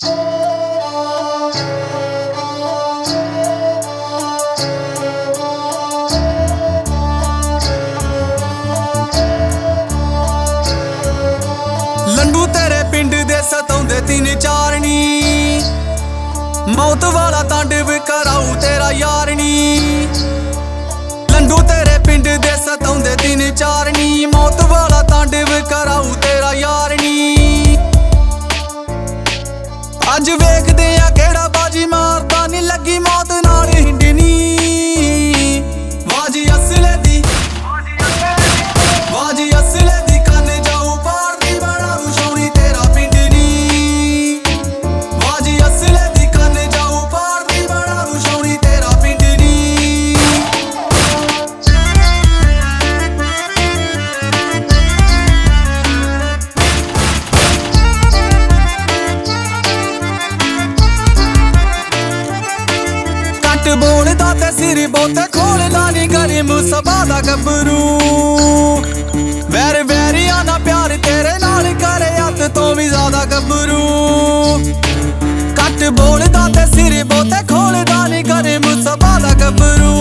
लंडू तेरे पिंड दे सताउंदे तीन चारनी, मौत वाला तांडव कराऊ तेरा यारनी। लंडू तेरे पिंड दे सताउंदे तीन चारनी, मौत वाला तांडव कराऊ तेरा यारनी। अज वेखदे आ केड़ा बाजी मारदा नी लगी मौत नाल हिंडनी। वाजी असले दी, वाजी असले दी कन जाऊ पार दी बनाऊ सोनी तेरा पिंड नी। वाजी असले दी कन जाऊ पार दी बनाऊ सोनी तेरा पिंड नी। बोलदा ते सिर बहुते खोलदा नी करे मुसबा दा गबरू। वैर वैरिया ना प्यार तेरे नाल करे हद तो भी ज्यादा गबरू। कट बोलदा ते सिर बहुते खोलदा नी करे मुसबा दा गबरू।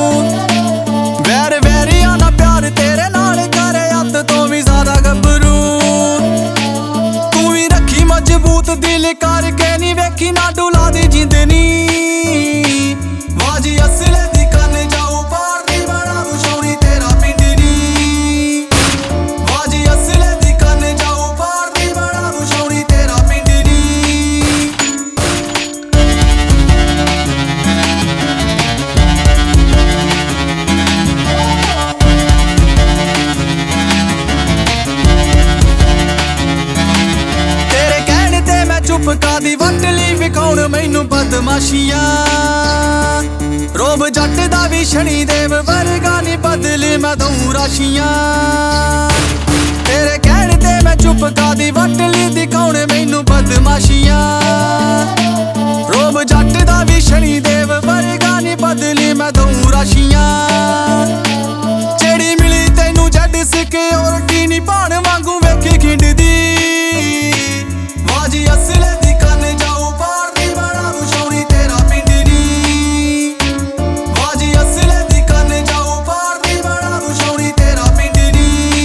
वैर वैरिया ना प्यार तेरे नाल करे हद तो भी ज्यादा गबरू। तू ही रखी मजबूत दिल करके नी वेखी ना डुला दी जिंदनी। वाजी असले दी कन जाऊ पार दी बनाऊ सोनी तेरा पिंड नी। वाजी असले दी कन जाऊ पार दी बनाऊ सोनी तेरा पिंड नी। तेरे कहने ते मैं चुप कादी वटली विखाउण मैनू बदमाशियां। रोब जट दा भी शनिदेव वर्गा नी बदले मैं दूं राशियां। तेरे कहने ते मैं चुप कादी वटली दिखाउण मैनू बदमाशियां। रोब जट दा भी शनिदेव वर्गा नी बदले मैं दूं राशियां। जेड़ी मिली तैनू जड सिक्योरिटी नी पाण वांगू वेखी खिंडदी। वाजी असले दी कन जाऊ पार दी बनाऊ सोनी तेरा पिंड नी। वाजी असले दी कन जाऊ पार दी बनाऊ सोनी तेरा पिंड नी।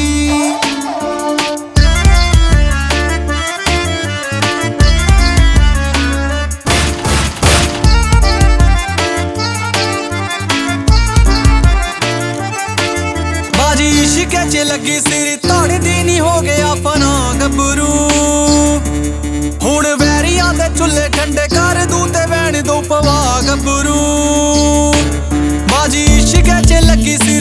बाजी इश्के च लगी सिर धड़दी नी हो गया फना गबरू। हुण वैरियां दे चुल्हे ठंडे कर दूं ते वैण दो पवा गबरू। बाजी इश्के च लगी सी